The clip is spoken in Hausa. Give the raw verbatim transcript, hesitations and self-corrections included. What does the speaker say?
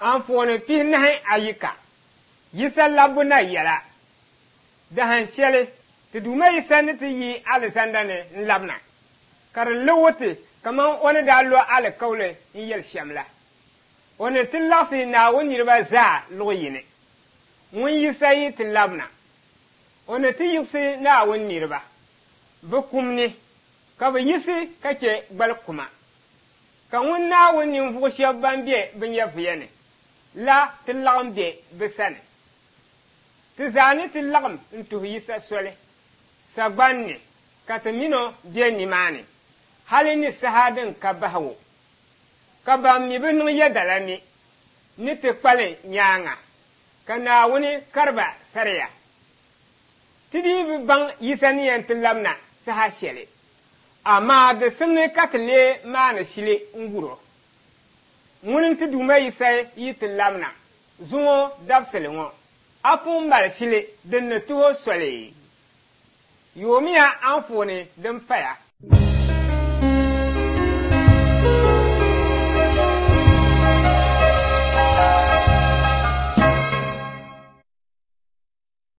Anfooni pihi nahi ayika. Yisa labbu na yɛla. Dahan shɛli ti duuma yisa ni ti yi alizanda ni n-labina. Ka di liwuti kaman o ni daa lo alikauli n-yɛli shɛm la. O ni ti laɣisi Naawuni niriba zaa luɣu yini. Ŋun yisa yi ti labina. O ni ti yiɣisi Naawuni niriba. Bɛ kumni ka bɛ yisi ka che gbali kuma. Ka ŋun Naawuni ninvuɣu shɛba ban be bɛ nyɛvuya ni la ti laɣim be bɛ sani. Ti zaa ni ti laɣim n-tuhi yisa soli. Sagbanni ka ti mino be nimaani. Hali ni saha din ka bahigu. Ka ban mi bɛ niŋ yɛdala ni. Ni ti kpali nyaaŋa. Ka Naawuni kariba sariya. Ti dii bɛ baŋ yisa ni yɛn ti labina saha shɛli. Amaa di simni ka ti lee maani shili n-wuro. Ŋuni ti duuma yisa yi ti labina. Zuŋo dabsili ŋo. A pun mali shili din ni tuho soli. Yoomiya anfooni din paya.